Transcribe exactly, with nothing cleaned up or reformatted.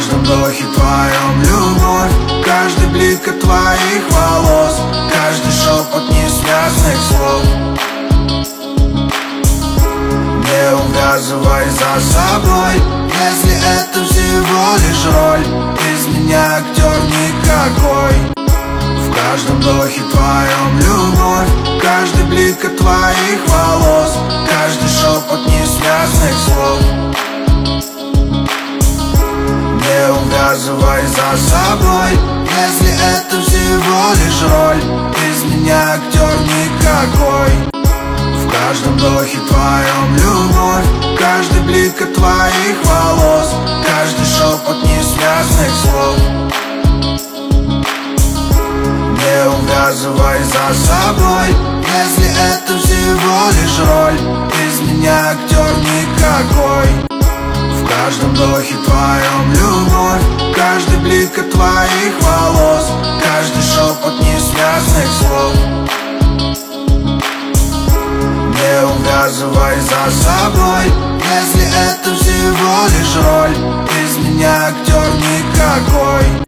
каждом вдохе твоем любовь, каждый блик от твоих волос, каждый шепот несвязных слов. Не увязывай за собой, если это всего лишь роль. Из меня актер никакой. В каждом вдохе твоем любовь, каждый блик от твоих волос, каждый шепот несвязных слов. Не увязывай за собой, если это всего лишь роль. Из меня актер никакой. В каждом вдохе твоем любовь, каждый блик от твоих волос, каждый шепот несвязных слов. Не увязывай за собой, если это всего лишь роль. Из меня актер никакой. В каждом вдохе твоем любовь, каждый блик от твоих волос, каждый шепот несвязных слов. Не увязывай за собой, если это всего лишь роль. Из меня актер никакой.